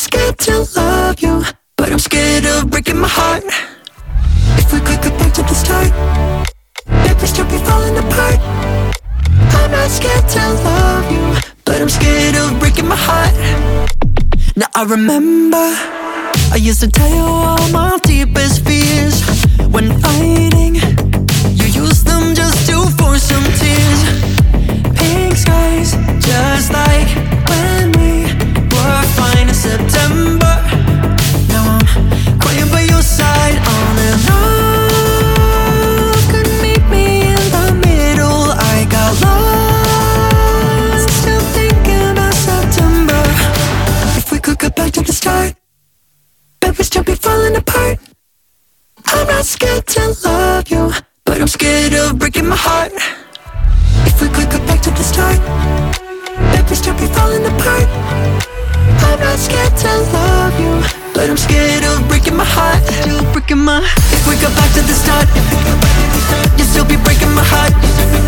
scared to love you, but I'm scared of breaking my heart. If we could go back to the start, maybe we'd still be falling apart. I'm not scared to love you, but I'm scared of breaking my heart. Now I remember I used to tell you all my deepest fears. When fighting, you used them just to force some tears. Pink skies, just like when we were fine in September. Now I'm crying by your side on and on. Couldn't meet me in the middle, I got lost, still thinking about September. If we could go back to the start, bet we'd still be falling apart. I'm not scared to love you, but I'm scared of breaking my heart. If we could go back to the start, bet we'd still be falling apart. I'm not scared to love you, but I'm scared of breaking my heart. Still breaking my. If we go back to the start, you'll still be breaking my heart.